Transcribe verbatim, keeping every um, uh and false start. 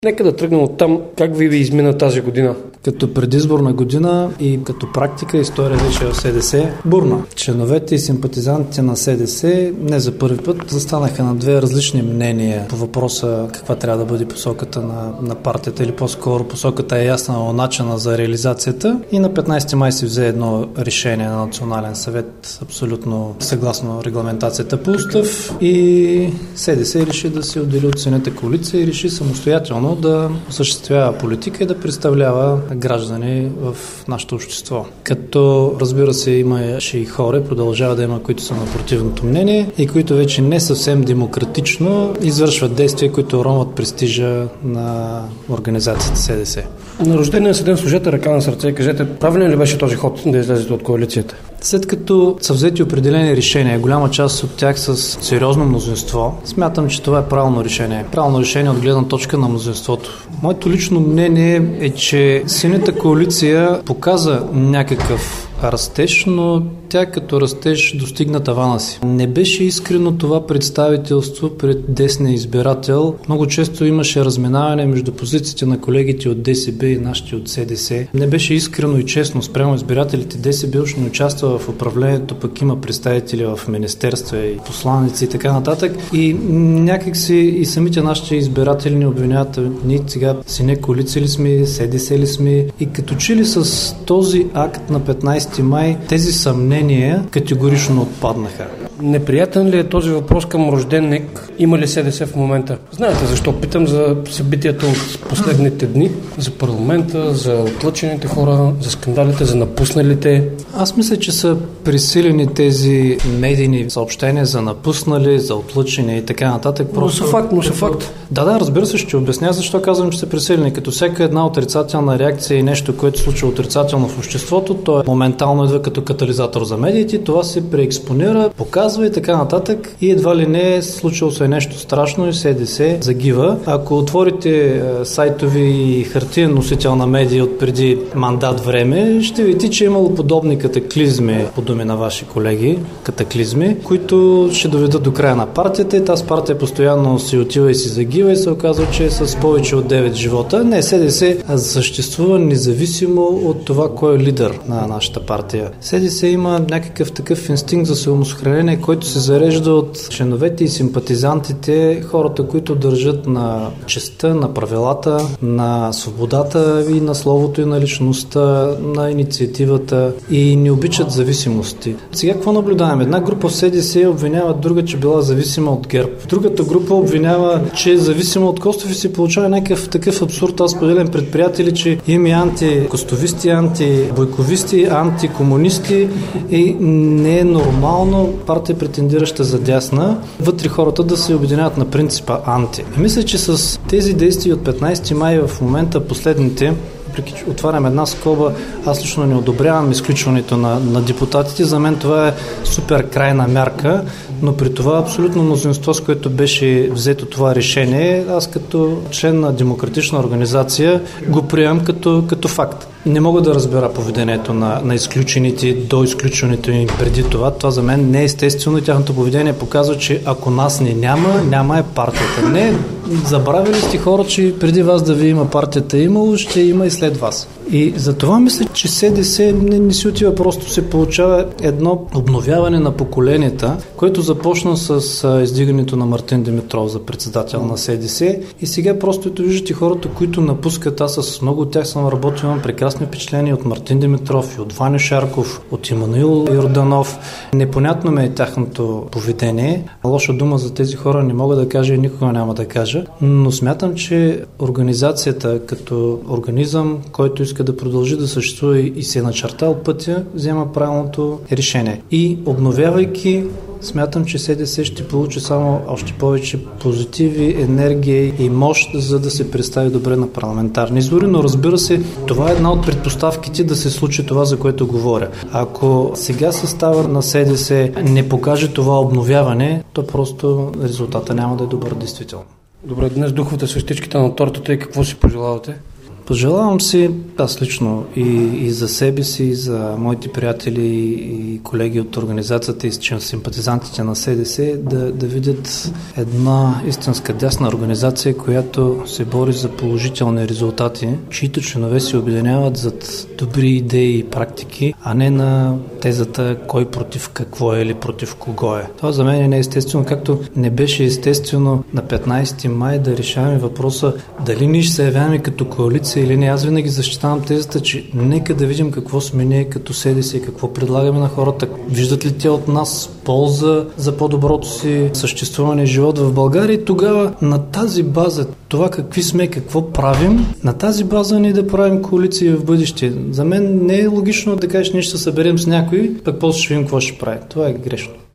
Нека да тръгнем от там. Как ви ви измина тази година? Като предизборна година и като практика история вече в СДС бурна. Членовете и симпатизантите на СДС не за първи път застанаха на две различни мнения по въпроса каква трябва да бъде посоката на, на партията, или по-скоро посоката е ясна, но начина за реализацията. И на петнайсети май се взе едно решение на Национален съвет, абсолютно съгласно регламентацията по устав, и СДС реши да се отдели от Синята коалиция и реши самостоятелно да осъществява политика и да представлява граждани в нашето общество. Като, разбира се, имаше и хора, продължава да има, които са на противното мнение и които вече не съвсем демократично извършват действия, които уронват престижа на организацията СДС. На рождения си ден сложете ръка на сърце и кажете, правилен ли беше този ход да излезете от коалицията? След като са взети определени решения, голяма част от тях с сериозно мнозинство, смятам, че това е правилно решение. Правилно решение от гледна точка на мнозинството. Моето лично мнение е, че Синята коалиция показа някакъв растеж, но тя като растеж достигна тавана си. Не беше искрено това представителство пред десния избирател. Много често имаше разминаване между позициите на колегите от ДСБ и нашите от СДС. Не беше искрено и честно спрямо избирателите. ДСБ уж не участва в управлението, пък има представители в министерства и посланици и така нататък. И някакси и самите нашите избиратели ни обвиняват, ние сега Синя коалиция ли сме, СДС ли сме, и като че ли с този акт на петнайсети май тези съмнения категорично отпаднаха. Неприятен ли е този въпрос към рожденник? Има ли СДС в момента? Знаете защо питам? За събитията от последните дни, за парламента, за отлъчените хора, за скандалите, за напусналите. Аз мисля, че са пресилени тези медийни съобщения за напуснали, за отлъчени и така нататък. Просто... Но са факт, но са факт. Да, да, разбира се, ще обясня защо казвам, че са пресилени. Като всяка една отрицателна реакция и нещо, което се случва отрицателно в обществото, то е моментално идва като катализатор за медиите, това се преекспонира, показва и така нататък, и едва ли не е случило се нещо страшно и СДС загива. Ако отворите сайтови и хартиен носител на медии от преди мандат време, ще видите, че е имало подобни катаклизми, по думи на ваши колеги, катаклизми, които ще доведат до края на партията, и тази партия постоянно си отива и си загива и се оказва, че е с повече от девет живота. Не, СДС съществува независимо от това кой е лидер на нашата партия. СДС има някакъв такъв инстинкт за самосохранение, който се зарежда от членовете и симпатизантите, хората, които държат на честта, на правилата, на свободата и на словото и на личността, на инициативата, и не обичат зависимости. Сега какво наблюдаваме? Една група в СДС обвинява друга, че била зависима от ГЕРБ. Другата група обвинява, че е зависима от Костов, и се получава някакъв такъв абсурд. Аз поделям пред приятели, че има и антикостовисти, антибойковисти, антикомунисти, и не е нормално партия, претендираща за дясна, вътре хората да се обединяват на принципа анти. И мисля, че с тези действия от петнайсети май в момента последните, отварям една скоба, аз лично не одобрявам изключването на, на депутатите. За мен това е супер крайна мярка, но при това абсолютно мнозинство, с което беше взето това решение, аз като член на демократична организация го приемам като, като факт. Не мога да разбера поведението на, на изключените до изключването им преди това. Това за мен не е естествено и тяхното поведение показва, че ако нас не няма, няма е партията. Не, забравили сте хора, че преди вас да ви има партията имало, ще има и след вас. И за това мисля, че СДС не, не си отива, просто се получава едно обновяване на поколенията, което започна с а, издигането на Мартин Димитров за председател на СДС, и сега просто ето виждате хората, които напускат. Аз с много от тях съм работил, имам прекрасни впечатления от Мартин Димитров и от Ваньо Шарков, от Емануил Йорданов. Непонятно ме е тяхното поведение. Лоша дума за тези хора не мога да кажа и никога няма да кажа, но смятам, че организацията като организъм, който иска да продължи да съществува и се е начертал пътя, взема правилното решение. И обновявайки, смятам, че СДС ще получи само още повече позитиви, енергия и мощ, за да се представи добре на парламентарни избори, но разбира се, това е една от предпоставките да се случи това, за което говоря. Ако сега състава на СДС не покаже това обновяване, то просто резултата няма да е добър, действително. Добре, днес духовете същичките на тортата и какво си пожелавате? Пожелавам си, аз лично и, и за себе си, и за моите приятели и колеги от организацията и симпатизантите на СДС да, да видят една истинска дясна организация, която се бори за положителни резултати, чието членове се обединяват зад добри идеи и практики, а не на тезата кой против какво е или против кого е. Това за мен е неестествено, както не беше естествено на петнайсети май да решаваме въпроса дали ние ще се явяваме като коалиция или не. Аз винаги защитавам тезата, че нека да видим какво сме ние като СДС и какво предлагаме на хората. Виждат ли те от нас полза за по-доброто си съществуване и живот в България и тогава на тази база, това какви сме, какво правим, на тази база ние да правим коалиции в бъдеще. За мен не е логично да кажеш, ние ще се съберем с някой, пък после ще видим какво ще правим. Това е грешно.